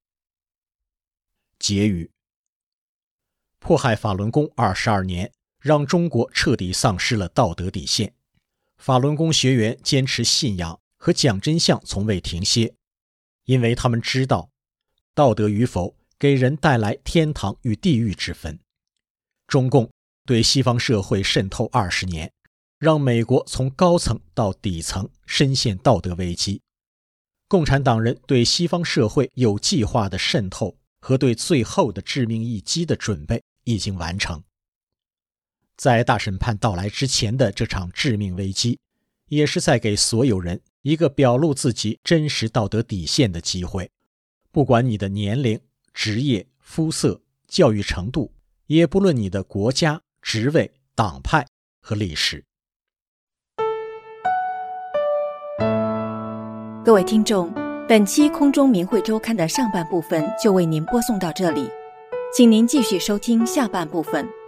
Speaker 5: 结语：迫害法轮功22年，让中国彻底丧失了道德底线。法轮功学员坚持信仰和讲真相从未停歇，因为他们知道，道德与否给人带来天堂与地狱之分。中共对西方社会渗透20年，让美国从高层到底层深陷道德危机。共产党人对西方社会有计划的渗透和对最后的致命一击的准备已经完成。在大审判到来之前的这场致命危机，也是在给所有人一个表露自己真实道德底线的机会。不管你的年龄、职业、肤色、教育程度，也不论你的国家、职位、党派和历史。
Speaker 3: 各位听众，本期空中明慧周刊的上半部分就为您播送到这里，请您继续收听下半部分。